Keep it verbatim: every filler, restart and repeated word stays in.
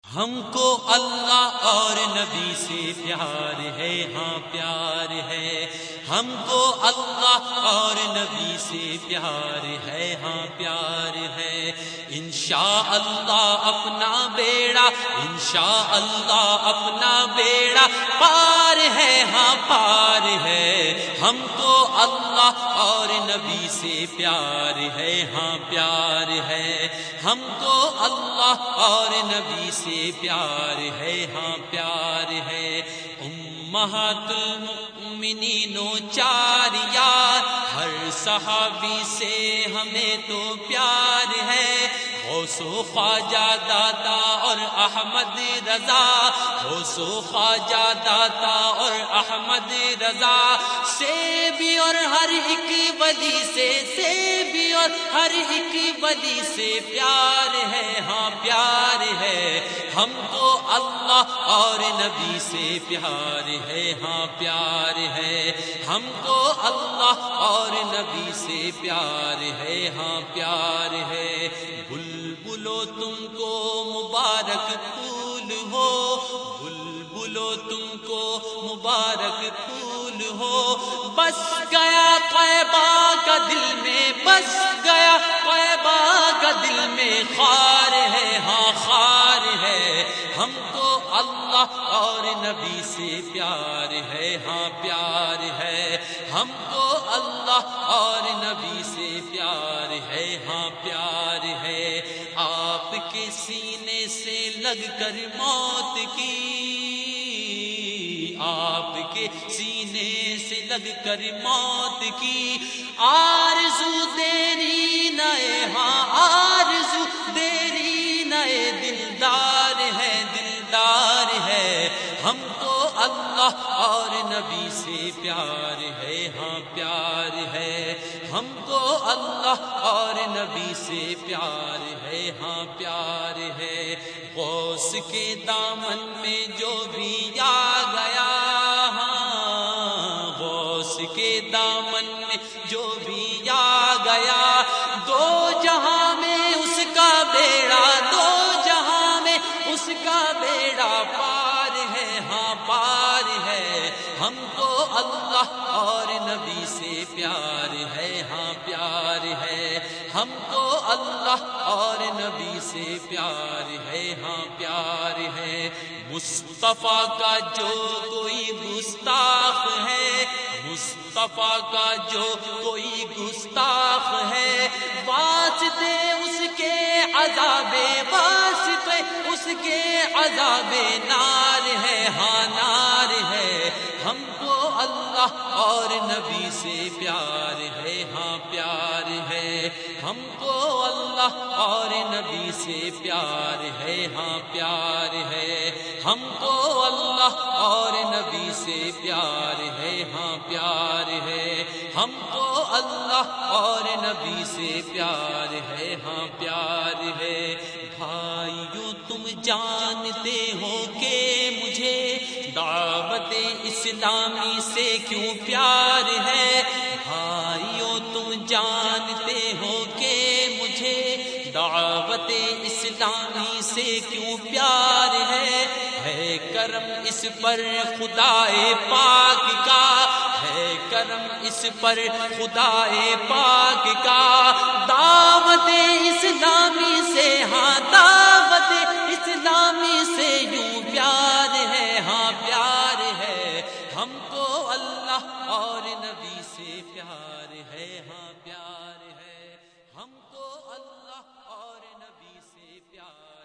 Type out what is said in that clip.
ہم کو اللہ اور نبی سے پیار ہے، ہاں پیار ہے۔ ہم کو اللہ اور نبی سے پیار ہے، ہاں پیار ہے۔ انشاءاللہ اپنا بیڑا، انشاءاللہ اپنا بیڑا پار ہے، ہاں پار ہے۔ ہم کو اللہ اور نبی سے پیار ہے، ہاں پیار ہے۔ ہم کو اللہ اور نبی سے پیار ہے، ہاں پیار ہے۔ امہات المؤمنین و چار یار، ہر صحابی سے ہمیں تو پیار ہے۔ غوث و خواجہ داتا اور احمد رضا، غوث و خواجہ داتا اور احمد رضا سے بھی اور ہر ایک ولی سے سے بھی اور ہر ایک ولی سے پیار ہے، ہاں پیار ہے۔ ہم کو اللہ اور نبی سے پیار ہے، ہاں پیار ہے۔ ہم کو اللہ اور نبی سے پیار ہے، ہاں پیار ہے۔ بلبلو تم کو مبارک پھول ہو، بلبلو تم کو مبارک پھول ہو۔ بس گیا طیبہ کا دل میں، بس گیا طیبہ کا دل میں خار ہے، ہاں خار ہے۔ ہم کو اللہ اور نبی سے پیار ہے، ہاں پیار ہے۔ ہم کو اللہ اور نبی سے پیار ہے، ہاں پیار ہے۔ آپ کے سینے سے لگ کر موت کی، آپ کے سینے سے لگ کر موت کی آرزو تیری نئے، ہاں آرزو تیری نئے دلدار ہے، دلدار ہے۔ ہم کو اللہ اور نبی سے پیار ہے، ہاں پیار ہے۔ ہم کو اللہ اور نبی سے پیار ہے، ہاں پیار ہے۔ غوث کے دامن میں جو بھی آ گیا، ہاں غوث کے دامن میں جو بھی آ گیا، دو جہاں میں اس کا بیڑا، دو جہاں میں اس کا بیڑا پار ہے، ہاں پار ہے۔ ہم کو اللہ اور نبی سے پیار ہے، ہاں پیار ہے۔ ہم کو اللہ اور نبی سے پیار ہے، ہاں پیار ہے۔ مصطفیٰ کا جو کوئی گستاخ ہے، مصطفیٰ کا جو کوئی گستاخ ہے، واسطے اس کے عذاب، واسطے اس کے عذاب نار ہے، ہاں نار ہے۔ ہم کو اللہ اور نبی سے پیار ہے، ہاں پیار ہے۔ ہم کو اللہ اور نبی سے پیار ہے، ہاں پیار ہے۔ ہم کو اللہ اور نبی سے پیار ہے، ہاں پیار ہے۔ ہم کو اللہ اور نبی سے پیار ہے، ہاں پیار ہے۔ بھائیو تم جانتے ہو کہ مجھے دعوت اسلامی سے کیوں پیار ہے، بھائیو تم جانتے ہو کہ مجھے دعوت اسلامی سے کیوں پیار ہے۔ ہے کرم اس پر خدائے پاک کا، ہے کرم اس پر خدائے پاک کا، دعوت اسلامی سے، ہاں دعوت اسلامی سے یوں پیار ہے، ہاں پیار ہے۔ ہم کو اللہ اور نبی سے پیار ہے، ہاں پیار ہے۔ ہم کو اللہ اور نبی سے پیار